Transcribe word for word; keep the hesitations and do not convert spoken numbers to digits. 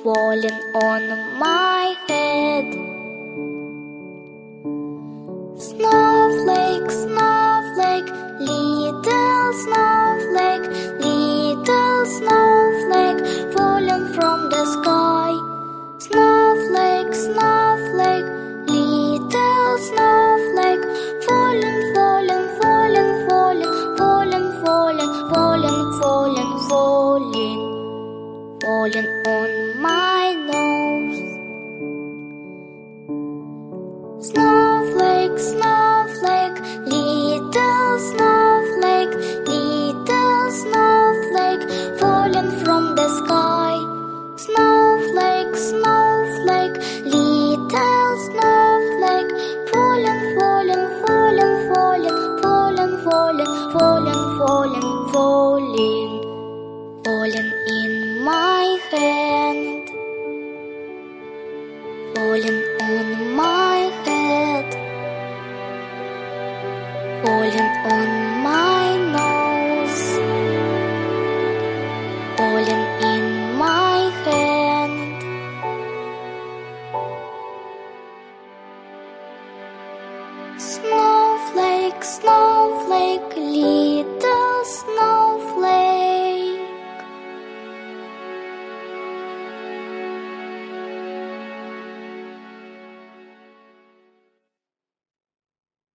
falling on my head. Snowflake, snowflake, little snowflake, little snowflake, falling from the sky. Snowflake, snowflake, little snowflake, falling, falling, falling, falling, falling, falling, falling, falling, falling, falling on